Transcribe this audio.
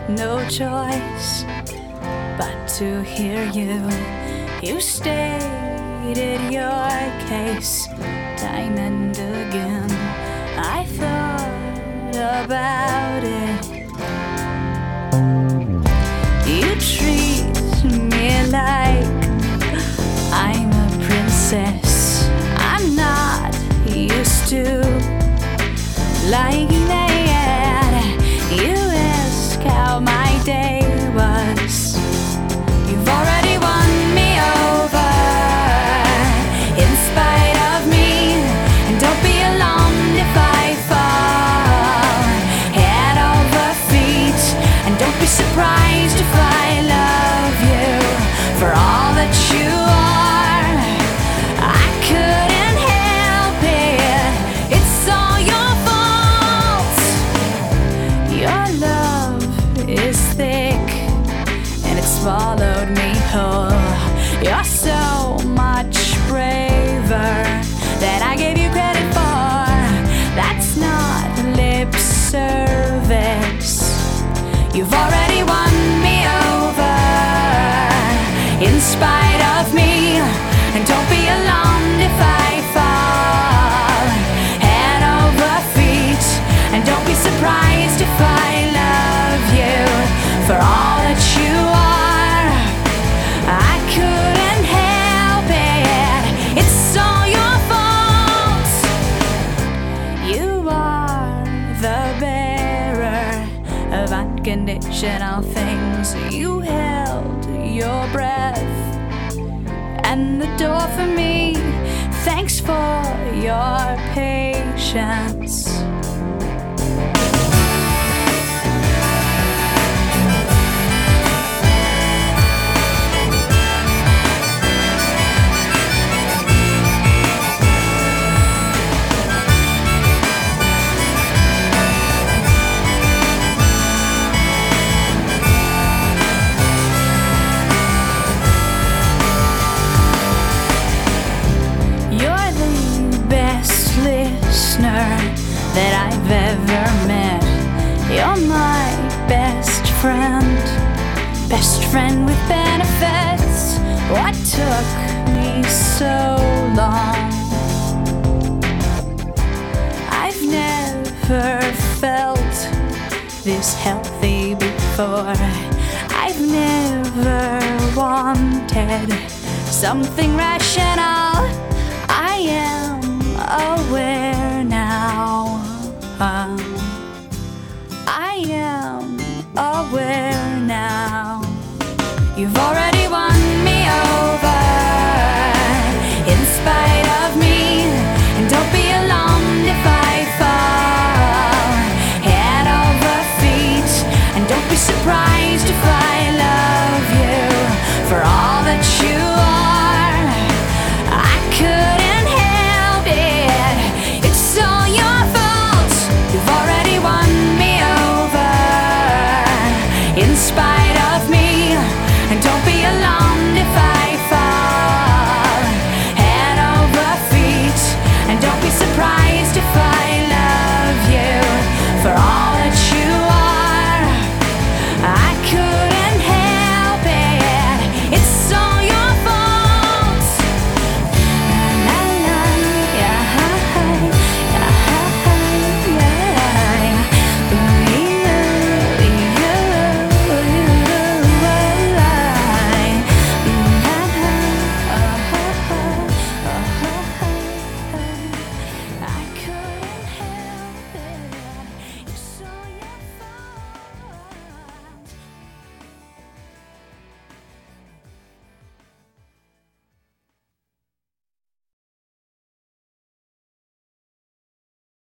no choice but to hear you. You stated your case time and again. I thought about it. You treat me like I'm a princess. I'm not used to like that. You ask how my day was. You've already won me over in spite of me. And don't be alarmed if I fall head over feet. And don't be surprised if I love you for all that you are. I couldn't help it. It's all your fault. Your love is thick and it's swallowed me whole. You're so much braver than I gave you credit for. That's not lip service. You've already won me over in spite of me. And don't be alarmed if I fall head over feet. And don't be surprised if I love you for all that you are. I couldn't help it. It's all your fault. You are the bearer of unconditional things. You held your breath and the door for me. Thanks for your patience. That I've ever met. You're my best friend with benefits. What took me so long? I've never felt this healthy before. I've never wanted something rational. I am aware now. I am aware now. You've already